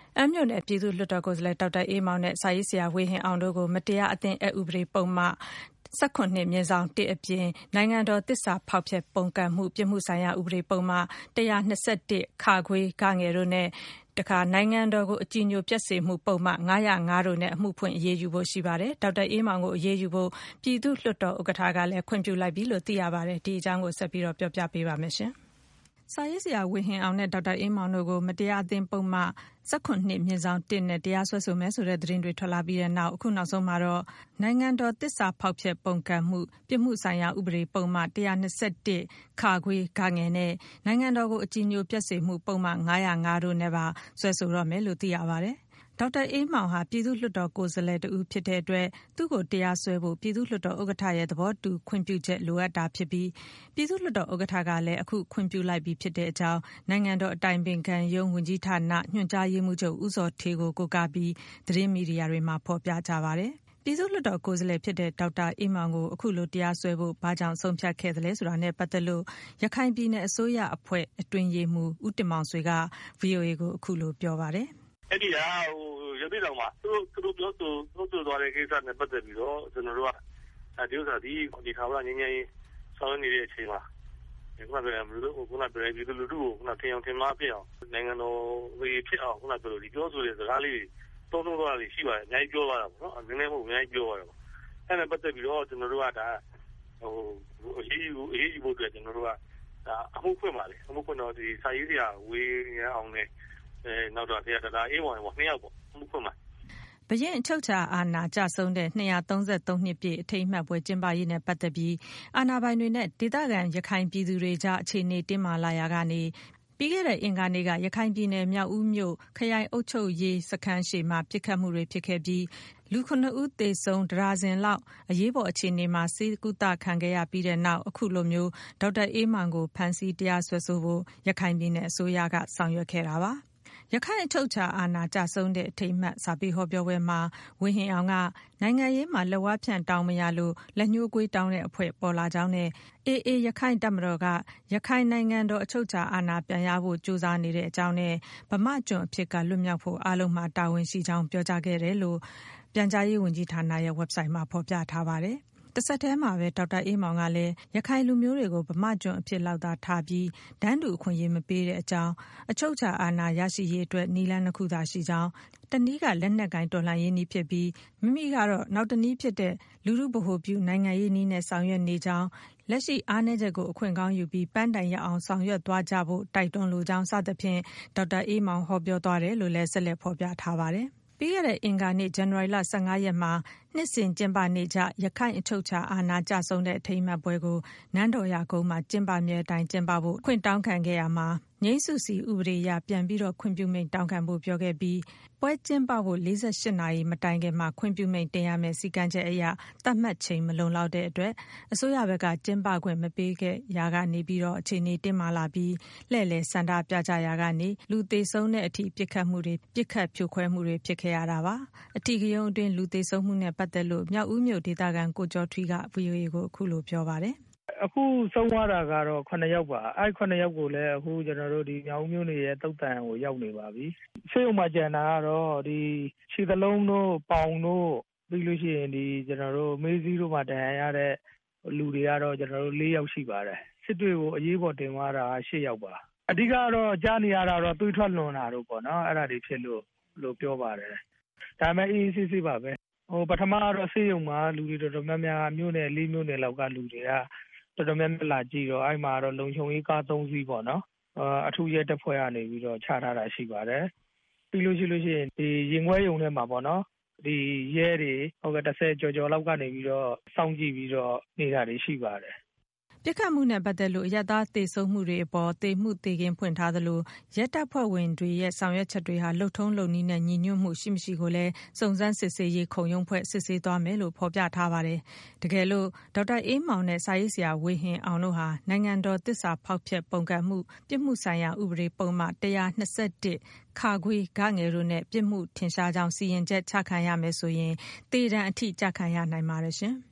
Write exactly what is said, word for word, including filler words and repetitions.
အမ်းမြို့နယ်ပြည်သူ့လွှတ်တော်ကိုယ်စားလှယ်ဒေါက်တာအေးမောင်နဲ့စာရေးဆရာဝေဟင်အောင်တို့ကိုမတရားအသင်းအက်ဥပဒေပုဒ်မ၁၇/၁ အပြင်နိုင်ငံတော်သစ္စာဖောက်ဖျက်ပုန်ကန်မှုပြစ်မှုဆိုင်ရာဥပဒေပုဒ်မ၁၂၁ တို့နဲ့နိုင်ငံတော်ကိုအကြည်ညိုပျက်စေမှုပုဒ်မ၅၀၅တို့နဲ့အမှုဖွင့်အရေးယူဖို့ရှိပါတယ်။ဒေါက်တာအေးမောင်ကိုအရေးယူဖို့ပြည်သူ့လွှတ်တော်ဥက္ကဋ္ဌကလည်းခွင့်ပြုလိုက်ပြီလို့သိရပါတယ်။ဒီအကြောင်းကိုဆက်ပြီးပြောပြပေးပါမယ်ရှင်။စာရေးဆရာဝေဟင်အောင်နဲ့ဒေါက်တာအေးမောင်တို့ကိုမတရားအသင်းပုဒ်မ၁၇/၁နဲ့တရားစွဲဆိုမယ်ဆိုတဲ့သတင်းတွေထွက်လာပြီးတဲ့နောက်အခုနောက်ဆုံးမှာတော့နိုင်ငံတော်သစ္စာဖောက်ဖျက်ပုန်ကန်မှုပြစ်မှုဆိုင်ရာဥပဒေပုဒ်မ၁၂၁ နဲ့နိုင်ငံတော်ကိုအကြည်ညိုပျက်စေမှုပုဒ်မ၅၀၅တို့နဲ့ပါစွဲဆိုတော့မယ်လို့သိရပါတယ်။ဒေါက်တာအေးမောင်ဟာပြည်သူ့လွှတ်တော်ကိုယ်စားလှယ်တဦးဖြစ်တဲ့အတွက်သူ့ကိုတရားစွဲဖို့ပြည်သူ့လွှတ်တော်ဥက္ကဋ္ဌရဲ့သဘောတူခွင့်ပြုချက်လိုအပ်တာဖြစ်ပြီးပြည်သူ့လွှတ်တော်ဥက္ကဋ္ဌကလည်းအခုခွင့်ပြုလိုက်ပြီဖြစ်တဲ့အကြောင်းနိုင်ငံတော်အတိုင်ပင်ခံရုံးဝန်ကြီးဌာနညွှန်ကြားရေးမှူးချုပ်ဦးဇော်ဌေးကိုကိုးကားပြီးသတင်းမီဒီယာတွေမှာဖော်ပြကြပါတယ်။ပြည်သူ့လွှတ်တော်ကိုယ်စားလှယ်ဖြစ်တဲ့ဒေါက်တာအေးမောင်ကိုအခုလိုတရားစွဲဖို့ဘာကြောင့်ဆုံးဖြတ်ခဲ့သလဲဆိုတာနဲ့ပတ်သက်လို့ရခိုင်ပြည်နယ်အစိုးရအဖွဲ့အတွင်းရေးမှူးဦးတင်မောင်ဆွေက ဗွီအိုအေကိုအခုလိုပြောပါတယ်။အဲ့ဒီဟာဟိုရသေးတော့မှာသူသူတို့ပြောဆိုသူတို့သွားတဲ့ကိစ္စနဲ့ပတ်သက်ပြီးတော့ကျွန်တော်တို့ကဒီဥစ္စာဒီဒီခါကငင်းငင်းဆောင်နေတဲ့အချိန်မှာဒီကနေ့ဘယ်လိုခုနကပြည်သူလူထုကိုခုနထင်အောင်ထင်မှားပြအောင်နိုင်ငံတော်ဝေဖြစ်အောင်ခုနကပြောလို့ဒီပြောဆိုတဲ့စကားလေးတွေသုံးသုံးသွားတာရှိပါတယ်အများကြီးပြောသွားတာပေါ့နော်နည်းနည်းမဟုတ်အများကြီးပြောသွားတာပေါ့အဲ့ဒါပတ်သက်ပြီးတော့ကျွန်တော်တို့ကဒါဟိုအရေးယူအရေးယူဖို့အတွက်ကျွန်တော်တို့ကဒါအမှုဖွင့်ပါလေအမှုဖွင့်တော့ဒီစာရေးစရာဝေရအောင်နဲ့အဲနောက်တော့ဆရာဒါအေးဝင်ပေါ့နှစ်ယောက်ပေါ့အမှုဖွင့်ပါဘရင်အချုပ်ချာအာဏာကျဆုံးတဲ့နှစ်ရာသုံးဆယ်သုံးနှစ်ပြည့်အထိမ်းအမှတ်ပွဲကျင်းပရေးနဲ့ပတ်သက်ပြီးအာဏာပိုင်တွေနဲ့ဒေသခံရခိုင်ပြည်သူတွေကြားအခြေအနေတင်းမာလာရာကနေပြီးခဲ့တဲ့အင်္ဂါနေ့ကရခိုင်ပြည်နယ်မြောက်ဦးမြို့ခရိုင်အုပ်ချုပ်ရေးစခန်းရှိမှာပစ်ခတ်မှုတွေဖြစ်ခဲ့ပြီးလူခုနှစ်ဦးသေဆုံးဒရာဇင်လောက်အရေးပေါ်အခြေအနေမှာစေကုသခံခဲ့ရပြီးတဲ့နောက်အခုလိုမျိုးဒေါက်တာအေးမောင်ကိုဖမ်းဆီးတရားစွဲဆိုဖို့ရခိုင်ပြည်နယ်အစိုးရကဆောင်ရွက်ခဲ့တာပါ။ရခိုင်အချုပ်ချာအာဏာကျဆုံးတဲ့အထိမ်းအမှတ်စာပေဟောပြောပွဲမှာဝေဟင်အောင်ကနိုင်ငံရေးမှာလက်ဝါးဖြန့်တောင်းမရလို့လက်ညှိုးကွေးတောင်းတဲ့အဖွဲ့ပေါ်လာကြောင်းနဲ့အေးအေးရခိုင်တပ်မတော်ကရခိုင်နိုင်ငံတော်အချုပ်ချာအာဏာပြန်ရဖို့ကြိုးစားနေတဲ့အကြောင်းနဲ့ဗမာကျွန်အဖြစ်ကလွတ်မြောက်ဖို့အားလုံးမှာတာဝန်ရှိကြောင်းပြောကြားခဲ့တယ်လို့ပြန်ကြားရေးဝန်ကြီးဌာနရဲ့ website မှာဖော်ပြထားပါတယ်။တဆက်တည်းမှာပဲဒေါက်တာအေးမောင်ကလည်းရခိုင်လူမျိုးတွေကိုဗမာကျွန်အဖြစ်လောက်သာထားပြီးဒန်းတူအခွင့်အရေးမပေးတဲ့အကြောင်းအချုပ်ချာအာဏာရရှိရေးအတွက်နည်းလမ်းတစ်ခုသာရှိကြောင်းတနည်းကလက်နက်ကိုင်တော်လှန်ရေးနည်းဖြစ်ပြီးမိမိကတော့နောက်တနည်းဖြစ်တဲ့လူထုဗဟိုပြုနိုင်ငံရေးနည်းနဲ့ဆောင်ရွက်နေကြောင်းလက်ရှိအားနည်းချက်ကိုအခွင့်ကောင်းယူပြီးပန်းတိုင်ရအောင်ဆောင်ရွက်သွားကြဖို့တိုက်တွန်းလိုကြောင်းစသဖြင့်ဒေါက်တာအေးမောင်ဟောပြောသွားတယ်လို့လည်းဆက်လက်ဖော်ပြထားပါတယ်။ပြီးခဲ့တဲ့အင်္ဂါနေ့ဇန်နဝါရီလ၁၅ရက်မှာနှစ်စဉ်ကျင်းပနေကြရခိုင်အချုပ်ချာအာဏာကျဆုံးတဲ့အထိမ်းအမှတ်ပွဲကိုနန်းတော်ရာကုန်းမှာကျင်းပမြဲအတိုင်းကျင်းပဖို့ခွင့်တောင်းခံခဲ့ရမှာငြိမ်းစုစီဥပဒေအရပြန်ပြီးတော့ခွင့်ပြုမိန့်တောင်းခံဖို့ပြောခဲ့ပြီးပွဲကျင်းပဖို့၄၈နာရီမတိုင်ခင်မှာခွင့်ပြုမိန့်တင်ရမယ့်စီကံချက်အရသတ်မှတ်ချိန်မလုံလောက်တဲ့အတွက်အစိုးရဘက်ကကျင်းပခွင့်မပေးခဲ့ရာကနေပြီးတော့အခြေအနေတင်းမာလာပြီးလှည့်လည်စန္ဒပြကြရာကနေလူသေဆုံးတဲ့အထိပြစ်ခတ်မှုတွေပြစ်ခတ်ဖြိုခွဲမှုတွေဖြစ်ခဲ့ရတာပါအထီးကရုံးအတွင်းလူသေဆုံးမှုနဲ့ပတ်သက်လို့မြောက်ဦးမြို့ဒေသခံကိုကျော်ထွီးက ဗွီအိုအေကိုအခုလိုပြောပါတယ်အခုဆုံးသွားတာကတော့ခုနှစ်ယောက်ပါအဲ့ခုနှစ်ယောက်ကိုလည်းအခုကျွန်တော်တို့ဒီမြောက်ဦးမြို့နယ်ရဲ့တုတ်တန်ကိုရောက်နေပါပြီဆေးရုံမှာကျန်တာကတော့ဒီခြေသလုံးတို့ပေါင်တို့ပြီးလို့ရှိရင်ဒီကျွန်တော်တို့မေးစည်းတို့မှာတန်ရတဲ့လူတွေကတော့ကျွန်တော်တို့၄ယောက်ရှိပါတယ်စစ်တွေကိုအရေးပေါ်တင်သွားတာ၈ယောက်ပါအဓိကတော့ကြားနေရတာတော့သွေးထွက်လွန်တာတို့ပေါ့နော်အဲ့ဒါတွေဖြစ်လို့လို့ပြောပါတယ်ဒါပေမဲ့အေးအေးဆေးဆေးပါပဲဟိုပထမတော့ဆေးရုံမှာလူတွေတော်တော်များများမြို့နယ်၄မြို့နယ်လောက်ကလူတွေကတော်တော်များများလာကြည့်တော့အဲ့မှာတော့လုံခြုံရေးကား၃စီးပေါ့နော်အထူးရဲတပ်ဖွဲ့ကနေပြီးတော့ချထားတာရှိပါတယ်ပြီးလို့ရှိလို့ရှိရင်ဒီရင်ခွဲရုံထဲမှာပေါ့နော်ဒီရဲတွေဟုတ်ကဲ့၁၀ကျော်ကျော်လောက်ကနေပြီးတော့စောင့်ကြည့်ပြီးတော့နေတာတွေရှိပါတယ်ပြစ်ခတ်မှုနဲ့ပတ်သက်လို့အရသားသေဆုံးမှုတွေအပေါ်သေမှုသေခင်းဖွင့်ထားသလိုရဲတပ်ဖွဲ့ဝင်တွေရဲ့ဆောင်ရွက်ချက်တွေဟာလှုပ်ထုံးလုံနည်းနဲ့ညီညွတ်မှုရှိမရှိကိုလည်းစုံစမ်းစစ်ဆေးရေးခုံရုံးဖွဲ့စစ်ဆေးသွားမယ်လို့ဖော်ပြထားပါတယ်။တကယ်လို့ဒေါက်တာအေးမောင်နဲ့စာရေးဆရာဝေဟင်အောင်တို့ဟာနိုင်ငံတော်သစ္စာဖောက်ဖျက်ပုန်ကန်မှုပြစ်မှုဆိုင်ရာဥပဒေပုံမှန်၁၂၁ခါခွေဂငယ်တို့နဲ့ပြစ်မှုထင်ရှားကြောင်းစီရင်ချက်ချခံရမယ်ဆိုရင်သေဒဏ်အထိကြခံရနိုင်ပါတယ်ရှင်။